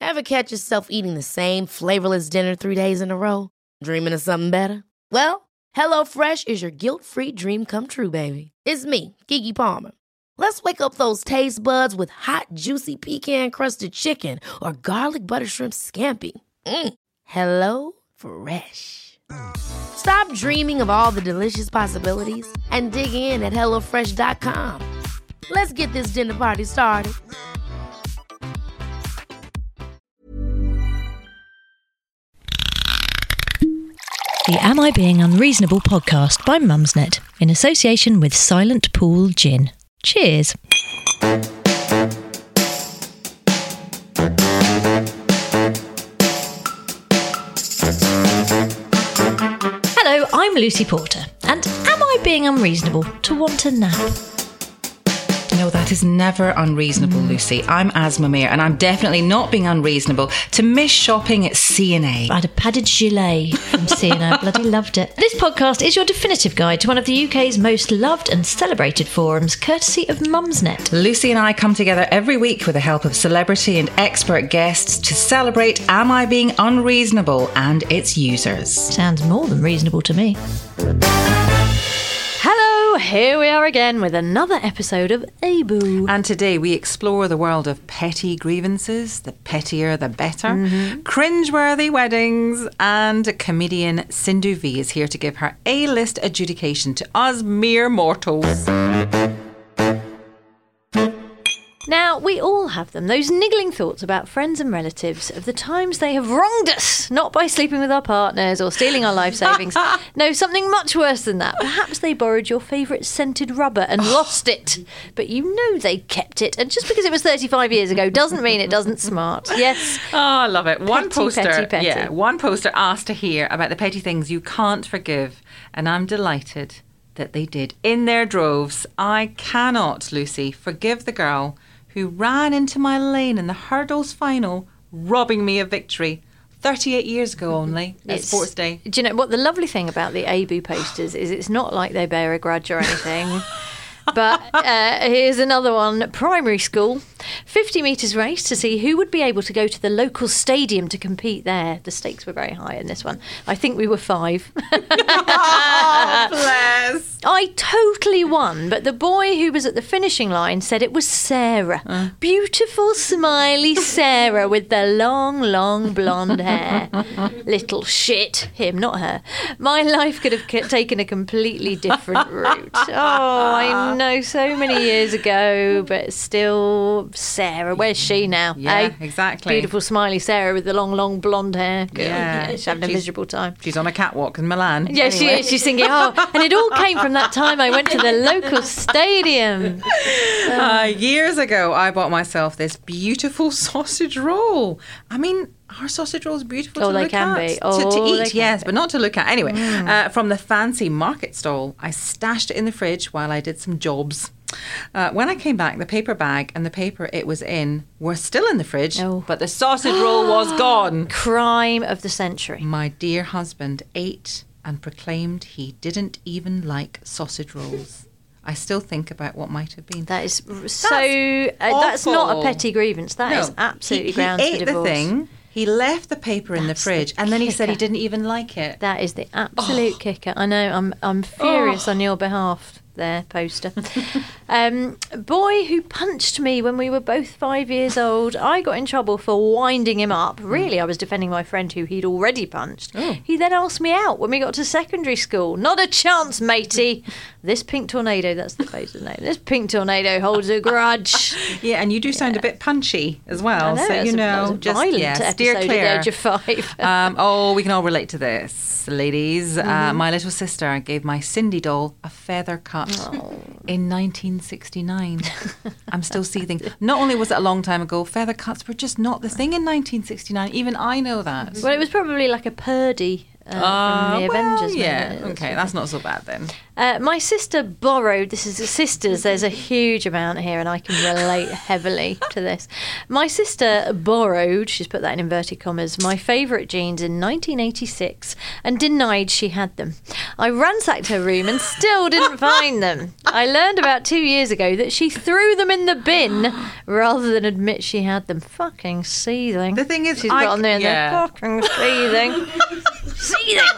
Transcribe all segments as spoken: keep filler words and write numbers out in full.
Ever catch yourself eating the same flavorless dinner three days in a row? Dreaming of something better? Well, HelloFresh is your guilt-free dream come true, baby. It's me, Keke Palmer. Let's wake up those taste buds with hot, juicy pecan-crusted chicken or garlic butter shrimp scampi. Mm. Hello Fresh. Stop dreaming of all the delicious possibilities and dig in at hello fresh dot com. Let's get this dinner party started. The Am I Being Unreasonable podcast by Mumsnet in association with Silent Pool Gin. Cheers. Hello, I'm Lucy Porter, and am I being unreasonable to want a nap? No, that is never unreasonable, mm. Lucy. I'm Asma Mir, and I'm definitely not being unreasonable to miss shopping at C and A. I had a padded gilet from C and A. I bloody loved it. This podcast is your definitive guide to one of the U K's most loved and celebrated forums, courtesy of Mumsnet. Lucy and I come together every week with the help of celebrity and expert guests to celebrate Am I Being Unreasonable and its users. Sounds more than reasonable to me. Hello, here we are again with another episode of ABOO. And today we explore the world of petty grievances, the pettier the better, mm-hmm. cringeworthy weddings, and comedian Sindhu V is here to give her A-list adjudication to us mere mortals. Now, we all have them, those niggling thoughts about friends and relatives of the times they have wronged us, not by sleeping with our partners or stealing our life savings. No, something much worse than that. Perhaps they borrowed your favourite scented rubber and lost it, but you know they kept it. And just because it was thirty-five years ago doesn't mean it doesn't smart. Yes. Oh, I love it. One petty, poster, petty, petty. yeah, one poster asked to hear about the petty things you can't forgive, and I'm delighted that they did in their droves. I cannot, Lucy, forgive the girl who ran into my lane in the hurdles final, robbing me of victory. thirty-eight years ago only, at Sports Day. Do you know what the lovely thing about the ABOO posters is? It's not like they bear a grudge or anything. But uh, here's another one. Primary school, fifty metres race to see who would be able to go to the local stadium to compete there. The stakes were very high in this one. I think we were five. Oh, bless. I totally won, but the boy who was at the finishing line said it was Sarah. Uh. Beautiful, smiley Sarah with the long, long blonde hair. Little shit. Him, not her. My life could have taken a completely different route. Oh, I know, so many years ago, but still Sarah. Where's she now? Yeah, eh? exactly. Beautiful, smiley Sarah with the long, long blonde hair. Girl. Yeah. She's having a she's, miserable time. She's on a catwalk in Milan. Yeah, anyway. She is. She's thinking, oh, and it all came from that time I went to the local stadium. Um, uh, years ago, I bought myself this beautiful sausage roll. I mean, our sausage rolls beautiful oh, to they look can at. Be. Oh, to, to eat, yes, be. But not to look at. Anyway, mm. uh, from the fancy market stall, I stashed it in the fridge while I did some jobs. Uh, when I came back, the paper bag and the paper it was in were still in the fridge, oh. but the sausage roll was gone. Crime of the century. My dear husband ate and proclaimed he didn't even like sausage rolls. I still think about what might have been. That is so... That's, uh, that's not a petty grievance. That no, is absolutely he, grounds he for ate divorce. The thing. He left the paper in That's the fridge the and then he kicker. said he didn't even like it. That is the absolute oh. kicker. I know, I'm I'm furious oh. on your behalf there, poster. um, boy who punched me when we were both five years old. I got in trouble for winding him up. Really, I was defending my friend who he'd already punched. Oh. He then asked me out when we got to secondary school. Not a chance, matey. This pink tornado, that's the poster's name. This pink tornado holds a grudge. Yeah, and you do sound yeah. a bit punchy as well. I know, so, you a, know, just violent yeah, steer episode clear. At the age of five. um, oh, we can all relate to this, ladies. Mm-hmm. Uh, my little sister gave my Cindy doll a feather cut oh. in nineteen sixty-nine. I'm still seething. Not only was it a long time ago, feather cuts were just not the thing in nineteen sixty-nine. Even I know that. Well, it was probably like a Purdy uh, from the well, Avengers. yeah, movie. okay, that's not so bad then. Uh, my sister borrowed, this is sisters, there's a huge amount here and I can relate heavily to this. My sister borrowed, she's put that in inverted commas, my favourite jeans in nineteen eighty-six and denied she had them. I ransacked her room and still didn't find them. I learned about two years ago that she threw them in the bin rather than admit she had them. Fucking seething. The thing is, she's I, got on there, yeah. they're fucking seething. Seething.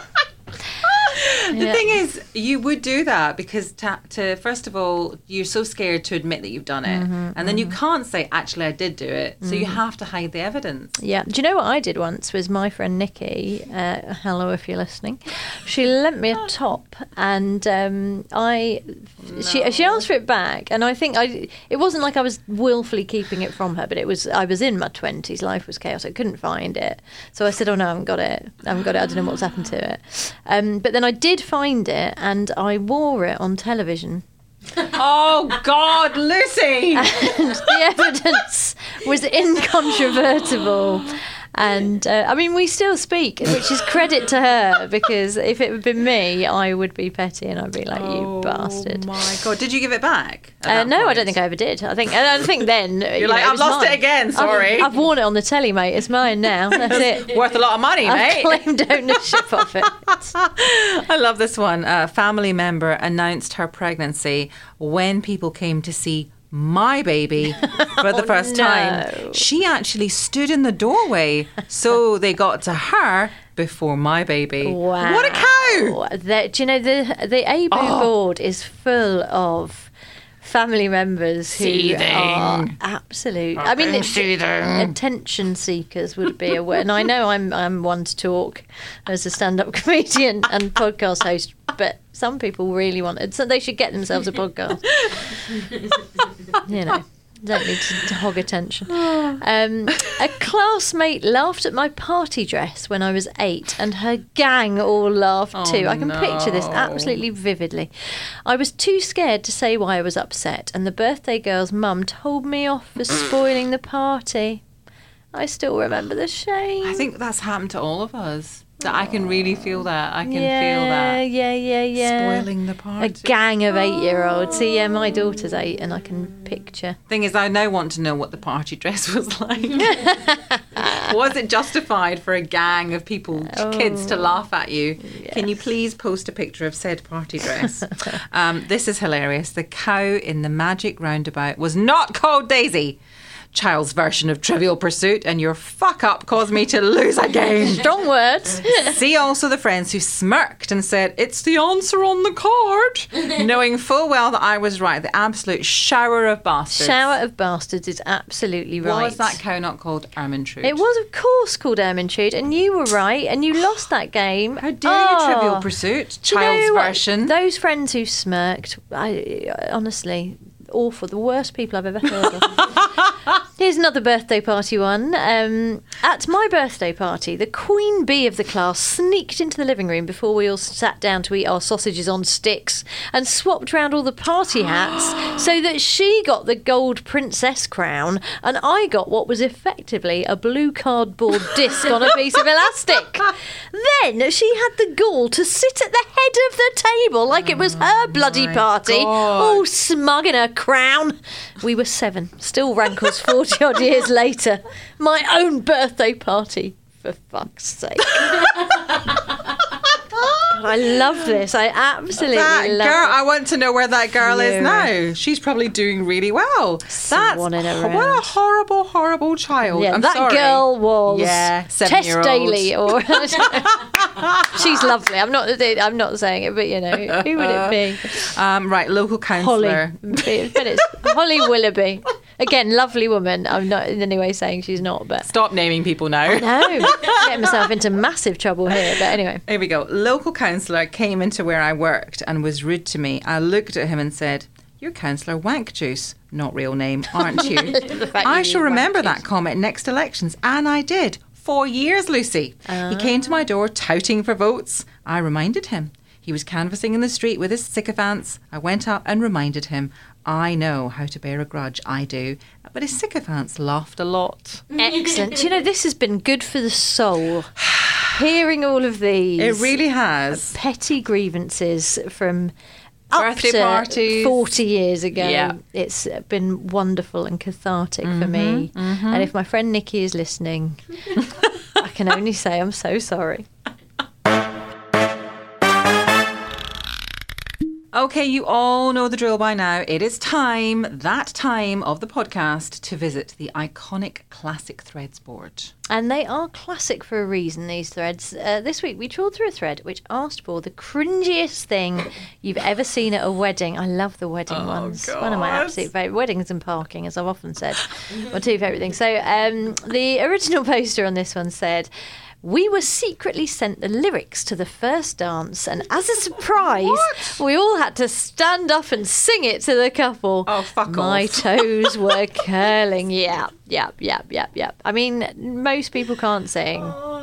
The Yeah. thing is, you would do that because, to, to first of all, you're so scared to admit that you've done it. Mm-hmm, and then you can't say, actually, I did do it. So you have to hide the evidence. Yeah. Do you know what I did once was my friend Nikki, uh, hello if you're listening, she lent me a top and um, I, No. she she asked for it back and I think I, it wasn't like I was willfully keeping it from her, but it was, I was in my twenties, life was chaos, I couldn't find it. So I said, oh no, I haven't got it, I haven't got it, I don't know what's happened to it. Um, but then I did find it and I wore it on television. Oh, God, Lucy! And the evidence was incontrovertible. And uh, I mean, we still speak, which is credit to her, because if it had been me, I would be petty and I'd be like, you bastard. Oh, my God. Did you give it back? at Uh, that no, I point? don't think I ever did. I think, I don't think then. You're like, "I've lost it again, sorry." I've, I've worn it on the telly, mate. It's mine now. That's it. Worth a lot of money, I've mate. claimed ownership of it. I love this one. A family member announced her pregnancy when people came to see my baby for the Oh, first no. time. She actually stood in the doorway, so they got to her before my baby. Wow. What a cow! The, do you know, the the A B U Oh. board is full of family members who Seething. are absolute. I mean, it's, attention seekers would be a word. And I know I'm I'm one to talk as a stand-up comedian and podcast host, but some people really want it, so they should get themselves a podcast. You know. Don't need to, to hog attention. Um, a classmate laughed at my party dress when I was eight, and her gang all laughed Oh, too. I can picture this no. absolutely vividly. I was too scared to say why I was upset, and the birthday girl's mum told me off for spoiling the party. I still remember the shame. I think that's happened to all of us. That I can really feel that. I can yeah, feel that. Yeah, yeah, yeah. Spoiling the party. A gang of eight-year-olds. See, yeah, my daughter's eight, and I can picture. Thing is, I now want to know what the party dress was like. Was it justified for a gang of people, kids, to laugh at you? Can you please post a picture of said party dress? um, this is hilarious. The cow in the magic roundabout was not called Daisy. Child's version of Trivial Pursuit, and your fuck up caused me to lose again. Strong words. See also the friends who smirked and said, it's the answer on the card, knowing full well that I was right. The absolute shower of bastards. Shower of bastards is absolutely right. Was that cow not called Ermintrude? It was, of course, called Ermintrude, and you were right, and you lost that game. How dare Oh. you, Trivial Pursuit? Do you Child's know what? version. Those friends who smirked, I honestly, awful. The worst people I've ever heard of. Here's another birthday party one. Um, at my birthday party, the queen bee of the class sneaked into the living room before we all sat down to eat our sausages on sticks and swapped round all the party hats so that she got the gold princess crown and I got what was effectively a blue cardboard disc on a piece of elastic. Then she had the gall to sit at the head of the table like it was her bloody my party, God. all smug in her crown. We were seven, still rankles forty odd years later. My own birthday party, for fuck's sake. God, I love this. I absolutely that love girl, it. I want to know where that girl is Furious. now. She's probably doing really well. That's Swanning around. what a horrible, horrible child. Yeah, I'm that sorry. girl was Yeah, Tess seven-year-old. Daly, or she's lovely. I'm not. I'm not saying it, but you know, who would it be? Um, right, local Holly, councillor. but it's Holly Willoughby. Again, lovely woman. I'm not in any way saying she's not, but Stop naming people now. no, getting myself into massive trouble here. But anyway, Here we go. Local councillor came into where I worked and was rude to me. I looked at him and said, "You're Councillor Wank Juice, not real name, aren't you?" The fact I you shall use remember Wank that Juice. comment next elections, and I did. Four years, Lucy. He came to my door touting for votes. I reminded him. He was canvassing in the street with his sycophants. I went up and reminded him. I know how to bear a grudge, I do. But his sycophants laughed a lot. excellent. Do you know, this has been good for the soul. hearing all of these. It really has. Petty grievances from up Birthday to parties. forty years ago. Yeah. It's been wonderful and cathartic Mm-hmm, for me. Mm-hmm. And if my friend Nikki is listening, I can only say I'm so sorry. Okay, you all know the drill by now. It is time, that time of the podcast, to visit the iconic classic threads board. And they are classic for a reason, these threads. Uh, this week we trawled through a thread which asked for the cringiest thing you've ever seen at a wedding. I love the wedding Oh, ones. God. One of my absolute favourite. Weddings and parking, as I've often said. My two favourite things. So um, the original poster on this one said, "We were secretly sent the lyrics to the first dance, and as a surprise, What? we all had to stand up and sing it to the couple. Oh, fuck My off. toes were curling." Yep, yep, yep, yep, yep. I mean, most people can't sing.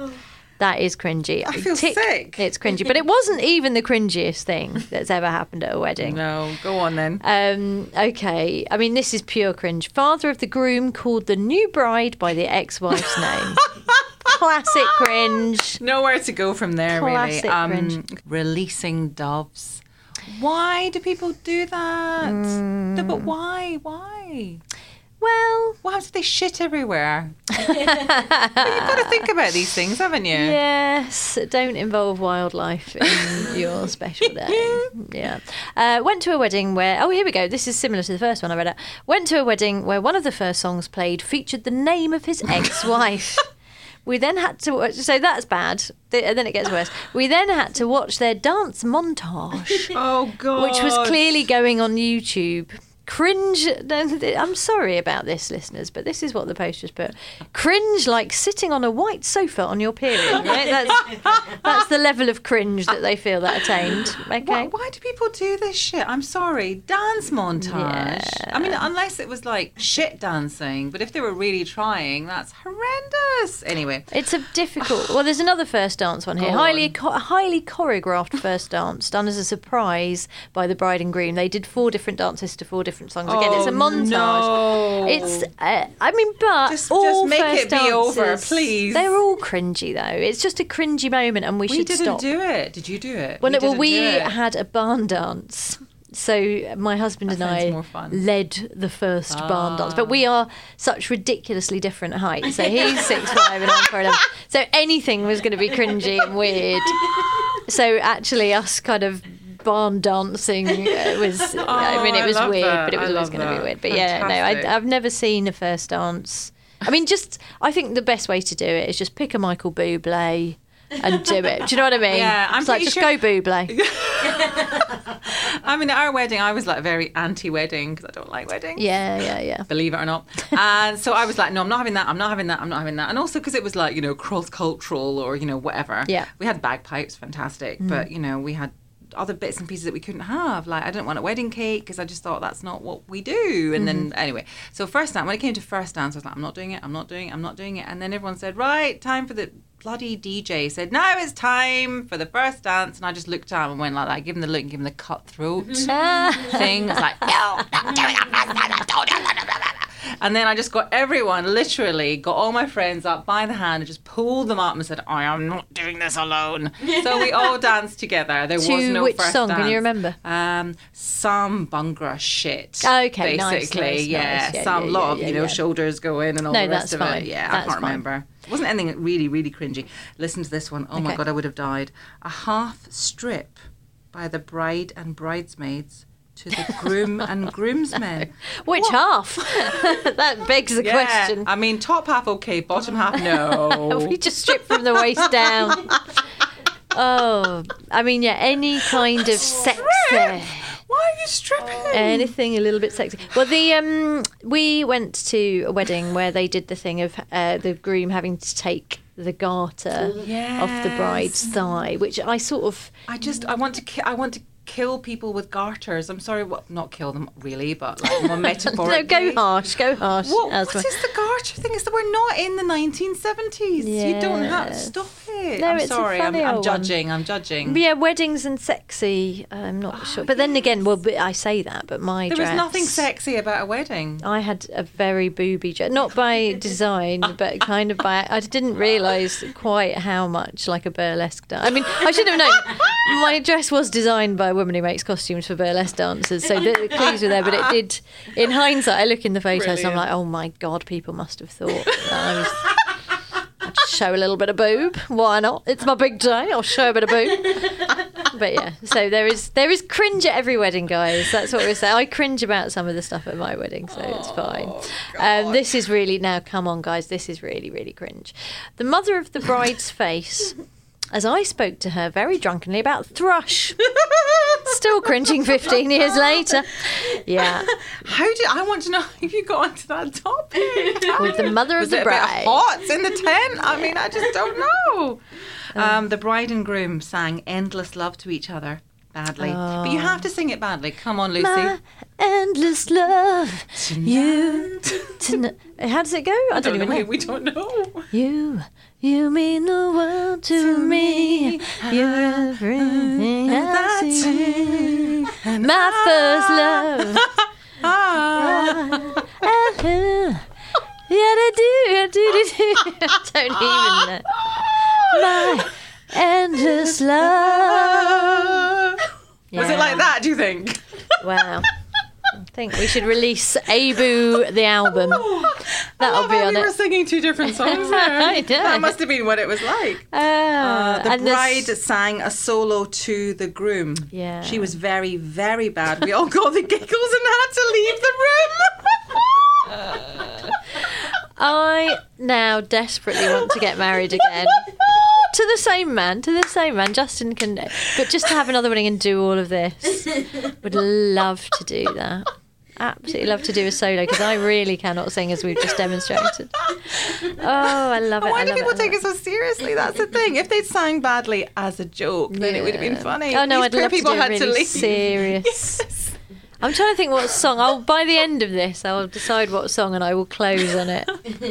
That is cringy. I feel Tick, sick. It's cringy. But it wasn't even the cringiest thing that's ever happened at a wedding. No, go on then. Um, okay. I mean, this is pure cringe. Father of the groom called the new bride by the ex-wife's name. Classic cringe. Nowhere to go from there, Classic really. Um, cringe. releasing doves. Why do people do that? No, but why? Why? Well, What happens if they shit everywhere? Well, you've got to think about these things, haven't you? yes, don't involve wildlife in your special day. Yeah. Uh, went to a wedding where, oh, here we go. This is similar to the first one I read out. Went to a wedding where one of the first songs played featured the name of his ex-wife. We then had to watch, so that's bad. Th- And then it gets worse. We then had to watch their dance montage, Oh, God. which was clearly going on YouTube. Cringe. I'm sorry about this, listeners, but this is what the posters put. Cringe like sitting on a white sofa on your period. Right? That's, that's the level of cringe that they feel that attained. Okay. Why, why do people do this shit? I'm sorry. Dance montage. I mean, unless it was like shit dancing, but if they were really trying, that's horrendous. Anyway. It's a difficult. Well, there's another first dance one here. Go Highly, on. cho- highly choreographed first dance done as a surprise by the bride and groom. They did four different dances to four different songs. Again, it's a Oh, montage. no. It's. Uh, I mean, but Just- all just make first it be over, dances, please. They're all cringy though. It's just a cringy moment, and we, We should didn't stop. do it. Did you do it? Well, we no, well, didn't we do it. had a barn dance. So my husband That and sounds I more fun. led the first barn dance, Ah. but we are such ridiculously different heights. So he's six five and I'm four eleven. So anything was going to be cringy and weird. So actually, us kind of barn dancing uh, was. I mean, it I was love weird, that. but it was I always love going to be that. weird. But yeah, no, Fantastic. I, I've never seen a first dance. I mean, just I think the best way to do it is just pick a Michael Bublé and do it. Do you know what I mean? Yeah, I'm it's like pretty just sure- go Bublé. I mean, at our wedding, I was like very anti-wedding because I don't like weddings. Yeah, yeah, yeah. Believe it or not. And so I was like, no, I'm not having that. I'm not having that. I'm not having that. And also because it was like, you know, cross-cultural or, you know, whatever. Yeah. We had bagpipes, fantastic. But, you know, we had other bits and pieces that we couldn't have. Like, I didn't want a wedding cake because I just thought that's not what we do. And then, anyway. So first dance, when it came to first dance, I was like, I'm not doing it. I'm not doing it. I'm not doing it. And then everyone said, right, time for the... bloody D J said, now it's time for the first dance. And I just looked down and went like that, give him the look and give him the cutthroat thing. I was like, no, not doing it. And then I just got everyone, literally, got all my friends up by the hand and just pulled them up and said, I am not doing this alone. So we all danced together. There was To no which first song? dance. Can you remember? Um, some Bhangra shit. Okay, nice, basically, nice, yeah. nice. Yeah, some yeah, lot yeah, of yeah, you know yeah. shoulders going and all No, the rest that's of fine. it. Yeah, That's I can't fine. remember. It wasn't anything really, really cringy. Listen to this one. Oh my Okay. god, I would have died. A half strip by the bride and bridesmaids to the groom and groomsmen. Which half? That begs the Yeah, question. I mean, top half okay, bottom half no. We just strip from the waist down. Oh, I mean, yeah, any kind of sexy. Why are you stripping? Anything a little bit sexy. Well, the um, we went to a wedding where they did the thing of uh, the groom having to take the garter off the bride's Yes. thigh, which I sort of I just, I want to, ki- I want to kill people with garters. I'm sorry, what? Not kill them really, but like more metaphorically. No, go harsh, go harsh. What, As what well. is the garter thing? Is that we're not in the nineteen seventies. You don't have to Yes. stop it. No, I'm it's a sorry. I'm, funny I'm old judging. I'm judging. Yeah, weddings and sexy. I'm not Oh, sure, but then again, well, but I say that, but my There dress. was nothing sexy about a wedding. I had a very booby dress, not by design, but kind of by. I didn't realise quite how much like a burlesque dance. I mean, I should have known. My dress was designed by a woman who makes costumes for burlesque dancers, so the clues were there. But it did. In hindsight, I look in the photos and I'm like, oh my god, people must have thought that I was. I'll just show a little bit of boob. Why not? It's my big day. I'll show a bit of boob. But yeah, so there is there is cringe at every wedding, guys. That's what we're saying. I cringe about some of the stuff at my wedding, so it's fine. Um, this is really now. Come on, guys. This is really really cringe. The mother of the bride's face, as I spoke to her very drunkenly about thrush. Still cringing fifteen years later. Yeah. How do I want to know if you got onto that topic? With the mother of Was the it bride. a bit hot in the tent? I mean, I just don't know. Um, the bride and groom sang "Endless Love" to each other badly, but you have to sing it badly. Come on, Lucy. My endless love, you. Tonight. How does it go? I, I don't, don't even know. know. We don't know. You, you mean the world to, me. You're everything I see. My first love. Ah. Yeah, I do, I do, I do. I don't even know. My endless love. Was it like that, do you think? Wow. I think we should release Abu the album. I That'll love be how on we it. were singing two different songs there. I know. That must have been what it was like. Uh, Uh, the and this- bride sang a solo to the groom. Yeah. She was very, very bad. We all got the giggles and had to leave the room. I now desperately want to get married again. To the same man, to the same man. Justin can, but just to have another wedding and do all of this. Would love to do that. Absolutely love to do a solo because I really cannot sing as we've just demonstrated. Oh, I love it. Why I do love people it, I take love it so seriously? That's the thing. If they'd sang badly as a joke, then it would have been Yeah. funny. Oh no, These I'd poor love to people do had really to leave. serious. Yes. I'm trying to think what song. I'll by the end of this, I'll decide what song and I will close on it.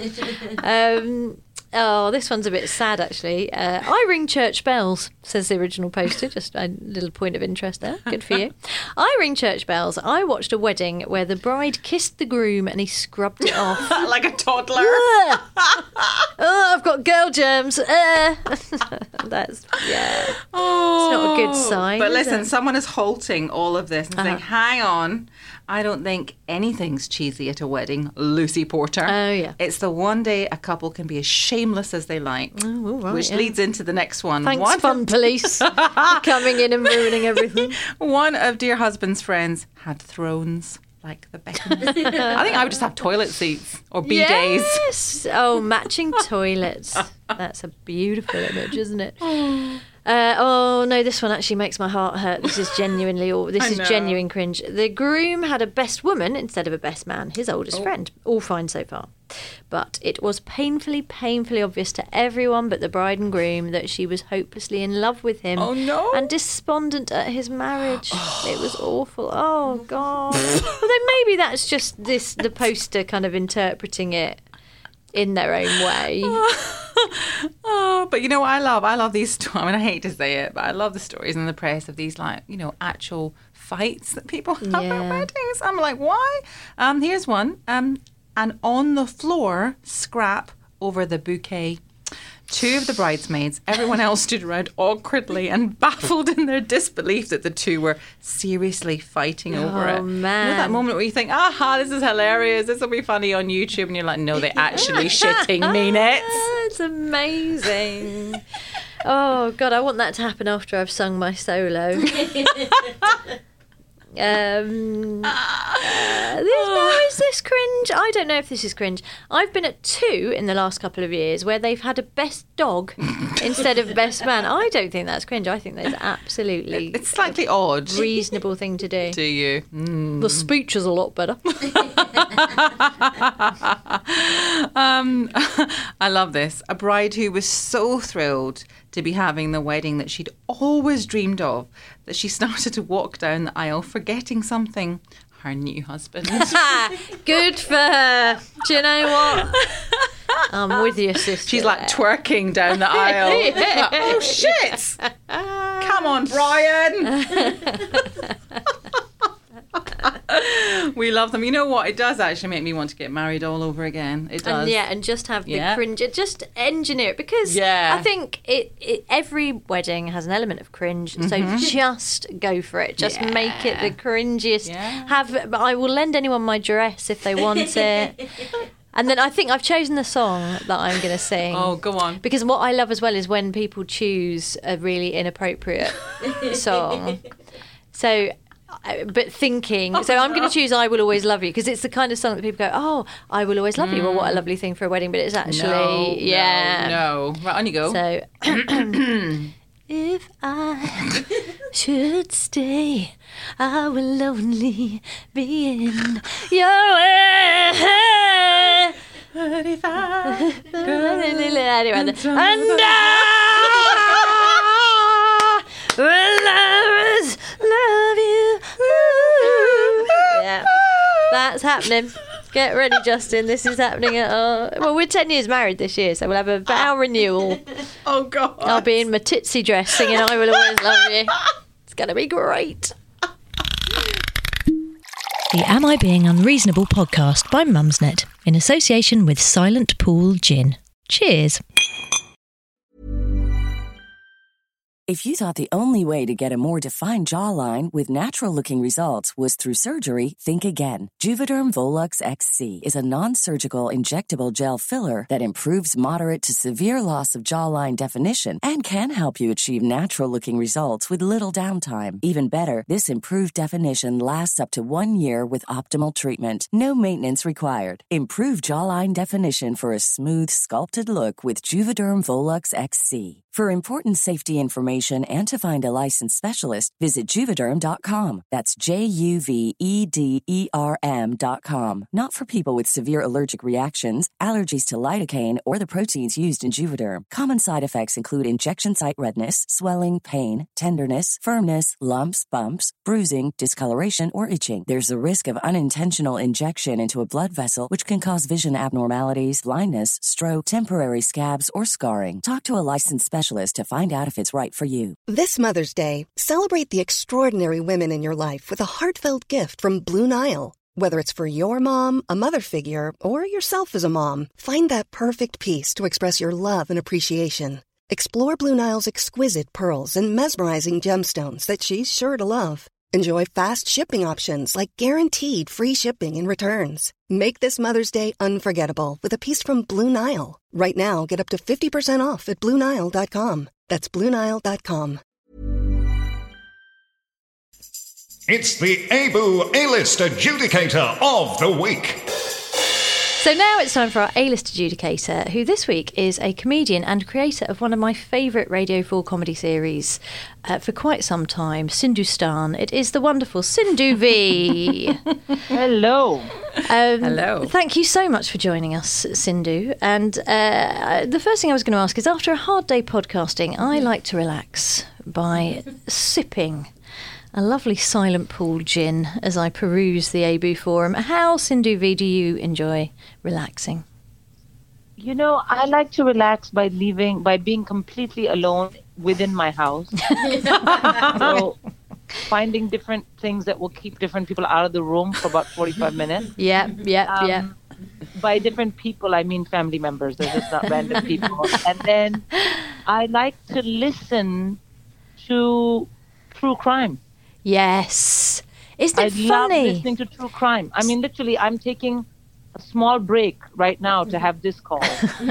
Um, oh, this one's a bit sad actually. Uh, I ring church bells, says the original poster. Just a little point of interest there. Good for you. I ring church bells. I watched a wedding where the bride kissed the groom and he scrubbed it off. Like a toddler. Ugh. Oh, I've got girl germs. Uh. That's yeah. Oh, It's not a good sign, But is listen, it? someone is halting all of this and saying, Uh-huh. hang on, I don't think anything's cheesy at a wedding, Lucy Porter. Oh, yeah. It's the one day a couple can be as shameless as they like. Oh, all right, which yeah. leads into the next one. Thanks, one, fun police, for coming in and ruining everything. one of dear husband's friends had thrones like the Beckhams. I think I would just have toilet seats or bidets. Yes. Oh, matching toilets. That's a beautiful image, isn't it? Uh, oh no, this one actually makes my heart hurt. This is genuinely, or this I is know. genuine cringe. The groom had a best woman instead of a best man, his oldest friend. All fine so far, but it was painfully, painfully obvious to everyone but the bride and groom that she was hopelessly in love with him. Oh, no. And despondent at his marriage. It was awful. Oh god. Although maybe that's just this the poster kind of interpreting it in their own way. Oh, but you know what I love? I love these stories. I mean, I hate to say it, but I love the stories in the press of these, like, you know, actual fights that people have Yeah. at weddings. I'm like, why? Um, here's one. Um, an on the floor scrap over the bouquet. Two of the bridesmaids, everyone else stood around awkwardly and baffled in their disbelief that the two were seriously fighting over Oh, it. You know man. that moment where you think, aha, this is hilarious, this will be funny on YouTube, and you're like, no, they actually shitting mean it. It's amazing. Oh God, I want that to happen after I've sung my solo. Um, uh, this, now, is this cringe? I don't know if this is cringe. I've been at two in the last couple of years where they've had a best dog instead of best man. I don't think that's cringe. I think that's absolutely It's slightly odd. reasonable thing to do. Do you? Mm. The speech is a lot better. um, I love this. A bride who was so thrilled to be having the wedding that she'd always dreamed of, that she started to walk down the aisle forgetting something. Her new husband. Good for her. Do you know what? I'm with you, sister. She's like twerking down the aisle. Like, oh, shit. Come on, Brian. We love them. You know what? It does actually make me want to get married all over again. It does. And yeah, and just have the Yeah. cringe. Just engineer it because Yeah. I think it, it. Every wedding has an element of cringe, so just go for it. Just Yeah. make it the cringiest. Yeah. Have I will lend anyone my dress if they want it. And then I think I've chosen the song that I'm going to sing. Oh, go on. Because what I love as well is when people choose a really inappropriate song. So, uh, but thinking, so I'm going to choose I Will Always Love You because it's the kind of song that people go, oh, I Will Always Love You. Well, what a lovely thing for a wedding. But it's actually, No, yeah. No, no. Right, on you go. So, if I should stay, I will only be in your way. But if I Anyway, and I will always love you. Yeah, that's happening. Get ready, Justin. This is happening at our... Well, we're ten years married this year, so we'll have a vow renewal. Oh, God. I'll be in my titsy dress singing I Will Always Love You. It's going to be great. The Am I Being Unreasonable podcast by Mumsnet in association with Silent Pool Gin. Cheers. If you thought the only way to get a more defined jawline with natural-looking results was through surgery, think again. Juvederm Volux X C is a non-surgical injectable gel filler that improves moderate to severe loss of jawline definition and can help you achieve natural-looking results with little downtime. Even better, this improved definition lasts up to one year with optimal treatment. No maintenance required. Improve jawline definition for a smooth, sculpted look with Juvederm Volux X C. For important safety information and to find a licensed specialist, visit Juvederm dot com. That's J U V E D E R M dot com. Not for people with severe allergic reactions, allergies to lidocaine, or the proteins used in Juvederm. Common side effects include injection site redness, swelling, pain, tenderness, firmness, lumps, bumps, bruising, discoloration, or itching. There's a risk of unintentional injection into a blood vessel, which can cause vision abnormalities, blindness, stroke, temporary scabs, or scarring. Talk to a licensed specialist to find out if it's right for you. This Mother's Day, celebrate the extraordinary women in your life with a heartfelt gift from Blue Nile. Whether it's for your mom, a mother figure, or yourself as a mom, find that perfect piece to express your love and appreciation. Explore Blue Nile's exquisite pearls and mesmerizing gemstones that she's sure to love. Enjoy fast shipping options like guaranteed free shipping and returns. Make this Mother's Day unforgettable with a piece from Blue Nile. Right now, get up to fifty percent off at Blue Nile dot com. That's Blue Nile dot com. It's the A B U A-List Adjudicator of the Week. So now it's time for our A-List Adjudicator, who this week is a comedian and creator of one of my favourite Radio four comedy series uh, for quite some time, Sindhustan. It is the wonderful Sindhu V. Hello. Um, Hello. Thank you so much for joining us, Sindhu. And uh, the first thing I was going to ask is, after a hard day podcasting, I like to relax by sipping a lovely Silent Pool gin as I peruse the A B U forum. How, Sindhu V, do you enjoy relaxing? You know, I like to relax by leaving, by being completely alone within my house. So finding different things that will keep different people out of the room for about forty-five minutes. Yeah, yeah, Um, yeah. By different people, I mean family members. They're just not random people. And then I like to listen to true crime. Yes. Isn't I it love funny? listening to true crime. I mean, literally, I'm taking a small break right now to have this call.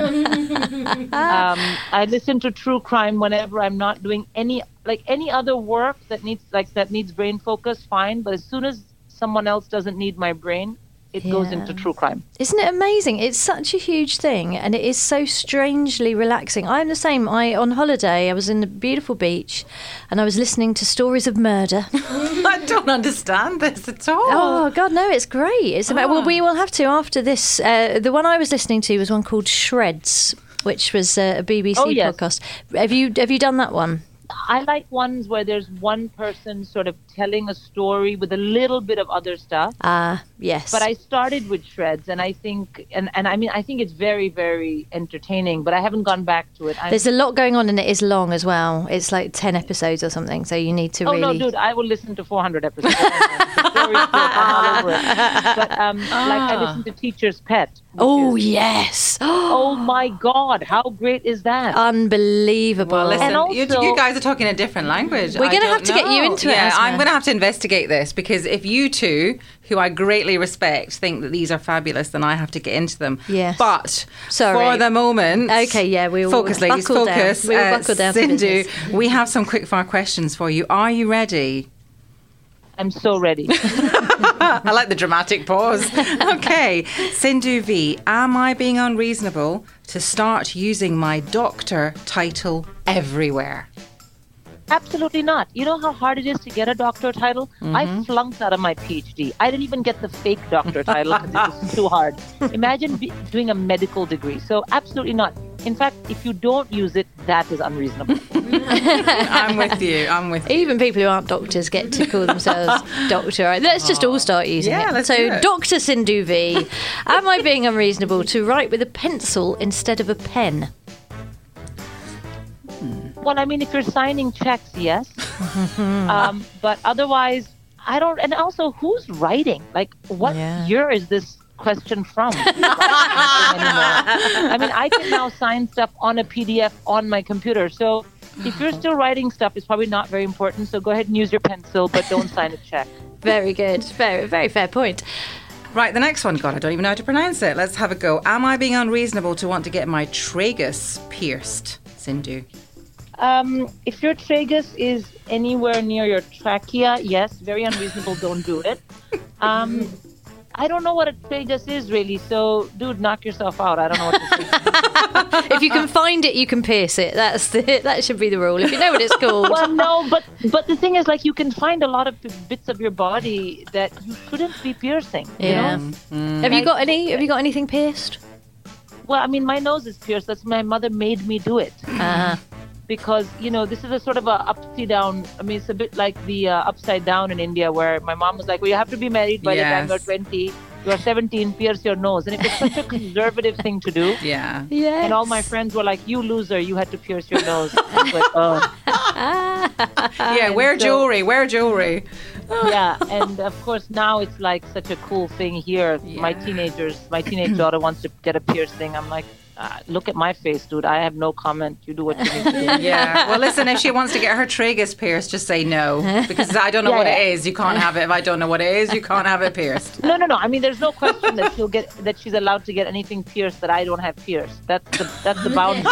um, I listen to true crime whenever I'm not doing any like any other work that needs like that needs brain focus. Fine, but as soon as someone else doesn't need my brain, it goes Yeah. into true crime. Isn't it amazing? It's such a huge thing, and it is so strangely relaxing. I'm the same. I on holiday, I was in the beautiful beach, and I was listening to stories of murder. I don't understand this at all. Oh God, no! It's great. It's about. Well, we will have to after this. Uh, the one I was listening to was one called Shreds, which was uh, a B B C Oh, yes. podcast. Have you have you done that one? I like ones where there's one person sort of telling a story with a little bit of other stuff. Ah, yes. But I started with Shreds, and I think, and, and I mean, I think it's very, very entertaining, but I haven't gone back to it. I'm, There's a lot going on, and it is long as well. It's like ten episodes or something, so you need to oh, really. no, dude, I will listen to four hundred episodes. The story's good, I'm all over it. But um, like I listen to Teacher's Pet. which Oh is- yes! Oh my God, how great is that? Unbelievable. Well, listen, And you, also- you guys are talking a different language. We're I gonna don't have to get you know. into it, Yeah, Asma. I'm going to have to investigate this, because if you two, who I greatly respect, think that these are fabulous, then I have to get into them. Yes. But Sorry. for the moment, Okay, yeah, we will focus, ladies, buckle down. focus. We will Uh, buckle down for Sindhu, business. we have some quickfire questions for you. Are you ready? I'm so ready. I like the dramatic pause. Okay, Sindhu V, am I being unreasonable to start using my doctor title everywhere? Absolutely not. You know how hard it is to get a doctor title? I flunked out of my PhD. I didn't even get the fake doctor title because it was too hard. Imagine be- doing a medical degree. So absolutely not. In fact, if you don't use it, that is unreasonable. I'm with you. I'm with you. Even people who aren't doctors get to call themselves doctor. Right? Let's just all start using Yeah, it. let's so, do it. Doctor Sindhu V, am I being unreasonable to write with a pencil instead of a pen? Well, I mean, if you're signing checks, yes. um, but otherwise, I don't. And also, who's writing? Like, what Yeah. year is this question from? Who's writing anymore? I mean, I can now sign stuff on a P D F on my computer. So if you're still writing stuff, it's probably not very important. So go ahead and use your pencil, but don't sign a check. Very good. Very, very fair point. Right, the next one. God, I don't even know how to pronounce it. Let's have a go. Am I being unreasonable to want to get my tragus pierced, Sindhu? Um, if your tragus is anywhere near your trachea, yes, very unreasonable. Don't do it. Um, I don't know what a tragus is really. So, dude, knock yourself out. I don't know what to say. If you can find it, you can pierce it. That's the, that should be the rule. If you know what it's called. Well, no, but but the thing is, like, you can find a lot of b- bits of your body that you shouldn't be piercing. You Yeah. know? Have you got any? Have you got anything pierced? Well, I mean, my nose is pierced. That's my mother made me do it. Ah. Because, you know, this is a sort of a upside down. I mean, it's a bit like the uh, upside down in India, where my mom was like, well, you have to be married by Yes. the time you're twenty. You're seventeen, pierce your nose. And it was such a conservative thing to do. Yeah. Yeah. And all my friends were like, you loser, you had to pierce your nose. I was like, oh. Yeah, wear so- jewelry, wear jewelry. Yeah, and of course now it's like such a cool thing here. My Yeah. teenagers, my teenage daughter wants to get a piercing. I'm like, uh, look at my face, dude. I have no comment. You do what you need to do. Yeah. Well, listen, if she wants to get her tragus pierced, just say no. Because I don't know Yeah, what yeah. it is. You can't have it. If I don't know what it is, you can't have it pierced. No, no, no. I mean, there's no question that she'll get that she's allowed to get anything pierced that I don't have pierced. That's the that's the boundary.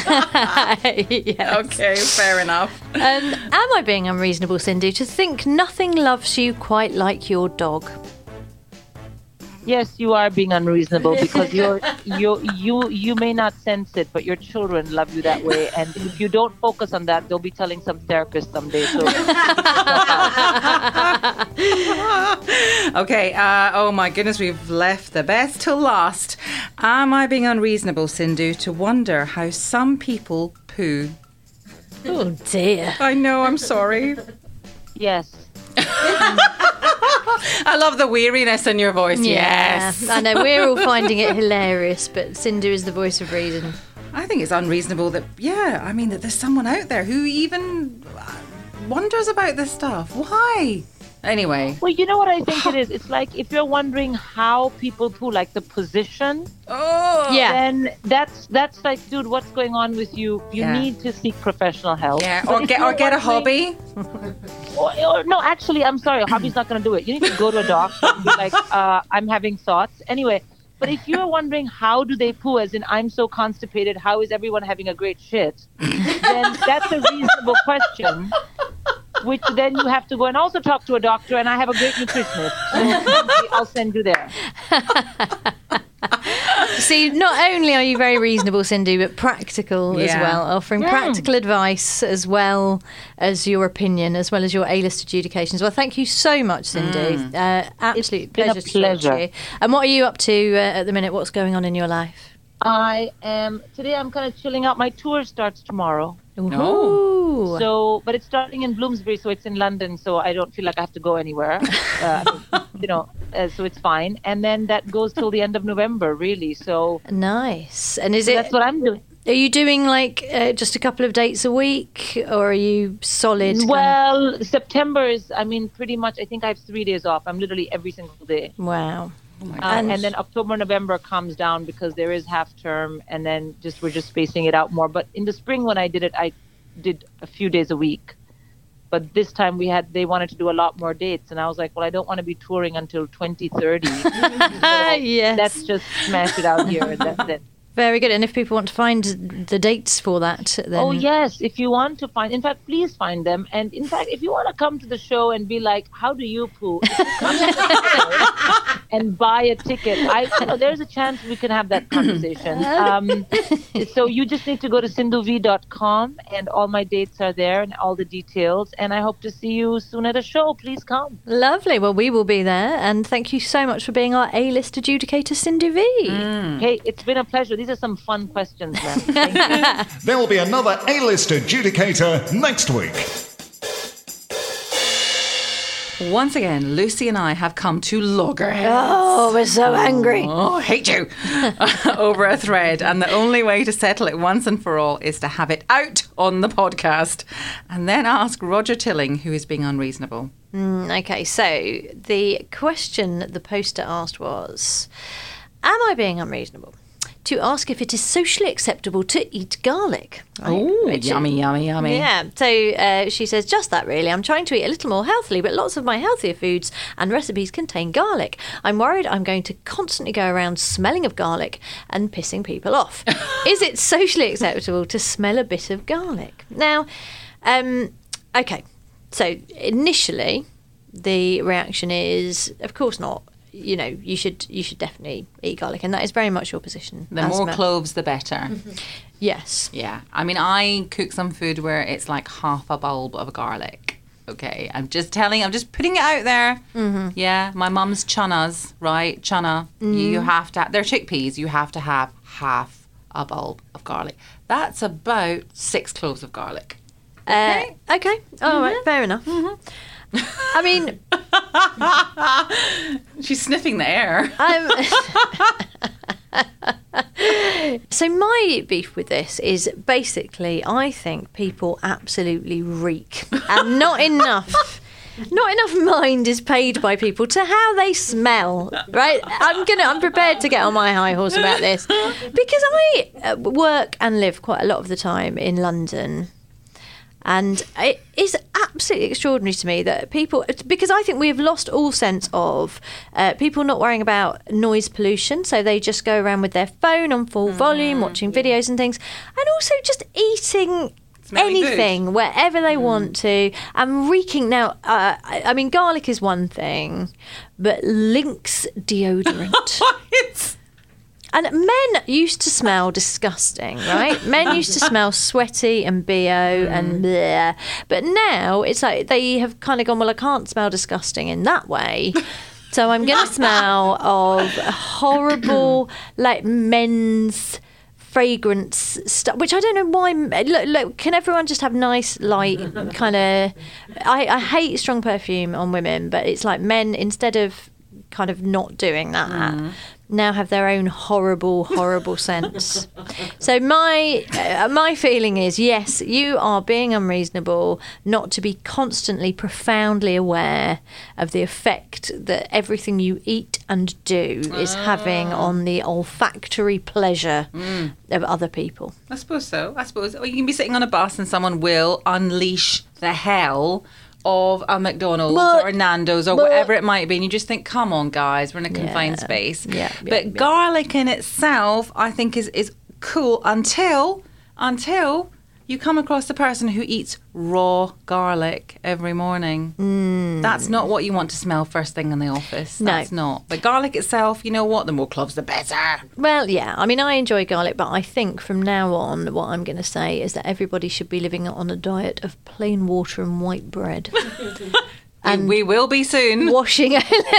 Yes. Okay, fair enough. Um, am I being unreasonable, Sindhu, to think nothing loves you quite like your dog? Yes, you are being unreasonable because you're you you you may not sense it, but your children love you that way. And if you don't focus on that, they'll be telling some therapist someday. So Okay, uh, oh my goodness, we've left the best till last. Am I being unreasonable, Sindhu, to wonder how some people poo? Oh dear. I know, I'm sorry. yes. I love the weariness in your voice. Yes. Yeah, I know we're all finding it hilarious, but Sindhu is the voice of reason. I think it's unreasonable that, yeah, I mean, that there's someone out there who even uh, wonders about this stuff. Why? Anyway. Well, you know what I think it is? It's like if you're wondering how people poo, like the position, Oh. Yeah. then that's that's like, dude, what's going on with you? You Yeah. need to seek professional help. Yeah, But or if get you're or get a wondering- hobby. Or, or, no, actually, I'm sorry, a hobby's not going to do it. You need to go to a doctor and be like, uh, I'm having thoughts. Anyway, But if you're wondering how do they poo, as in I'm so constipated, how is everyone having a great shit? Then that's a reasonable question, which then you have to go and also talk to a doctor, and I have a great nutritionist. So I'll send you there. See, not only are you very reasonable, Cindy, but practical as Yeah. well, offering Yeah. practical advice as well as your opinion, as well as your A-list adjudications. Well, thank you so much, Cindy. Uh, absolute been a pleasure, to talk to pleasure. you. And what are you up to uh, at the minute? What's going on in your life? I am, today I'm kind of chilling out. My tour starts tomorrow. Ooh. So, but it's starting in Bloomsbury, so it's in London, so I don't feel like I have to go anywhere. Uh, you know, uh, so it's fine. And then that goes till the end of November, really. So Nice. And is so it? that's what I'm doing. Are you doing like uh, just a couple of dates a week, or are you solid? kind Well, September is, I mean, pretty much, I think I have three days off. I'm literally every single day. of- wow. Uh, and then October, November comes down because there is half term, and then just we're just spacing it out more. But in the spring when I did it, I did a few days a week. But this time we had, they wanted to do a lot more dates, and I was like, well, I don't want to be touring until twenty thirty. So Yes. let's just smash it out here. And that's it. Very good. And if people want to find the dates for that, then Oh, yes. If you want to find, in fact, please find them. And in fact, if you want to come to the show and be like, how do you poo? If you come to the show and buy a ticket, I, you know, there's a chance we can have that conversation. Um, so you just need to go to sindhu v dot com, and all my dates are there and all the details. And I hope to see you soon at a show. Please come. lovely. Well, we will be there. And thank you so much for being our A-list adjudicator, Cindy V. Hey, it's been a pleasure. These are some fun questions, man. Thank you. There will be another A-list adjudicator next week. Once again, Lucy and I have come to loggerheads. Oh, we're so angry. Oh, I hate you. Over a thread. And the only way to settle it once and for all is to have it out on the podcast and then ask Roger Tilling who is being unreasonable. Mm, okay, so the question the poster asked was, am I being unreasonable to ask if it is socially acceptable to eat garlic? Right? Oh, Which- yummy, yummy, yummy. Yeah, so uh, she says, just that really. I'm trying to eat a little more healthily, but lots of my healthier foods and recipes contain garlic. I'm worried I'm going to constantly go around smelling of garlic and pissing people off. Is it socially acceptable to smell a bit of garlic? Now, um, okay, so initially the reaction is, of course not. You know, you should you should definitely eat garlic, and that is very much your position. The as more ma- cloves, the better. Yes. Yeah. I mean, I cook some food where it's like half a bulb of garlic. Okay. I'm just telling, I'm just putting it out there. Mm-hmm. Yeah. My mum's chunnas, right? Chunna. Mm. You have to, they're chickpeas. You have to have half a bulb of garlic. That's about six cloves of garlic. Okay. Uh, okay. All right. Fair enough. I mean, She's sniffing the air. um, so my beef with this is basically, I think people absolutely reek, and not enough. Not enough mind is paid by people to how they smell, right? I'm gonna, I'm prepared to get on my high horse about this because I uh, work and live quite a lot of the time in London. And it is absolutely extraordinary to me that people, because I think we have lost all sense of uh, people not worrying about noise pollution. So they just go around with their phone on full volume, watching videos and things. And also just eating Smelly anything food. wherever they want to. And reeking. Now, uh, I, I mean, garlic is one thing, but Lynx deodorant. It's And men used to smell disgusting, right? Men used to smell sweaty and B O and bleh. But now it's like they have kind of gone, well, I can't smell disgusting in that way. So I'm going to smell of horrible, like, men's fragrance stuff, which I don't know why. Look, look, can everyone just have nice, light, kind of... I, I hate strong perfume on women, but it's like men, instead of kind of not doing that, mm. now have their own horrible, horrible scents. So my uh, my feeling is, yes, you are being unreasonable not to be constantly profoundly aware of the effect that everything you eat and do is oh. having on the olfactory pleasure mm. of other people. I suppose so. I suppose. Or you can be sitting on a bus and someone will unleash the hell of a McDonald's But- or a Nando's or but- whatever it might be, and you just think, come on, guys, we're in a confined Yeah. space. Yeah, yeah, but yeah. garlic in itself, I think, is, is cool until until you come across the person who eats raw garlic every morning. Mm. That's not what you want to smell first thing in the office. No. That's not. But garlic itself, you know what? The more cloves, the better. Well, yeah. I mean, I enjoy garlic, but I think from now on, what I'm going to say is that everybody should be living on a diet of plain water and white bread. And we will be soon. Washing.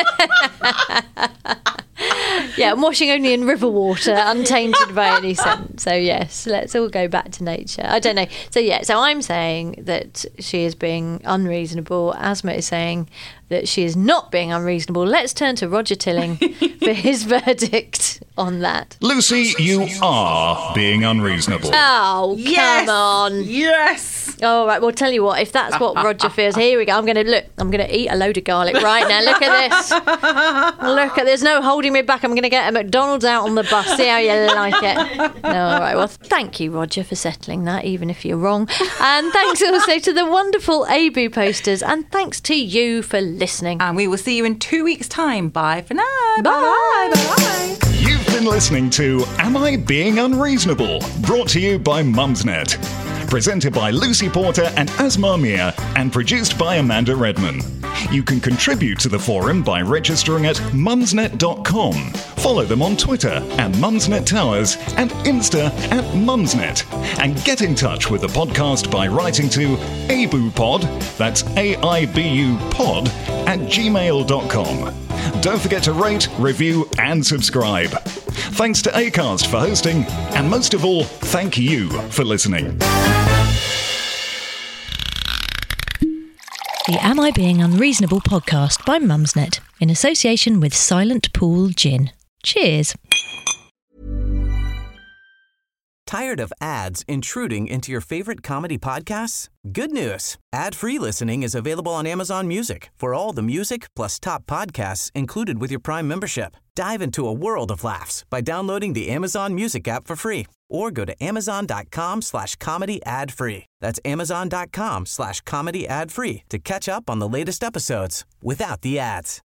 Yeah, I'm washing only in river water, untainted by any scent. So yes, let's all go back to nature. I don't know. So yeah, so I'm saying that she is being unreasonable. Asma is saying that she is not being unreasonable. Let's turn to Roger Tilling for his verdict on that. Lucy, you are being unreasonable. Oh, Yes. come on. Yes. All right, well, tell you what, if that's what Roger feels, here we go. I'm going to look, I'm going to eat a load of garlic right now. Look at this. Look at, there's no holding me back. I'm going to get a McDonald's out on the bus. See how you like it. All right, well, thank you, Roger, for settling that, even if you're wrong. And thanks also to the wonderful A B U posters. And thanks to you for listening. And we will see you in two weeks' time. Bye for now. Bye. Bye. You've been listening to Am I Being Unreasonable? Brought to you by Mumsnet. Presented by Lucy Porter and Asma Mia, and produced by Amanda Redman. You can contribute to the forum by registering at mumsnet dot com. Follow them on Twitter at Mumsnet Towers and Insta at Mumsnet. And get in touch with the podcast by writing to abupod, that's A I B U pod, at gmail dot com. Don't forget to rate, review, and subscribe. Thanks to Acast for hosting, and most of all, thank you for listening. The Am I Being Unreasonable podcast by Mumsnet, in association with Silent Pool Gin. Cheers. Tired of ads intruding into your favorite comedy podcasts? Good news. Ad-free listening is available on Amazon Music for all the music plus top podcasts included with your Prime membership. Dive into a world of laughs by downloading the Amazon Music app for free or go to amazon.com slash comedy ad free. That's amazon.com slash comedy ad free to catch up on the latest episodes without the ads.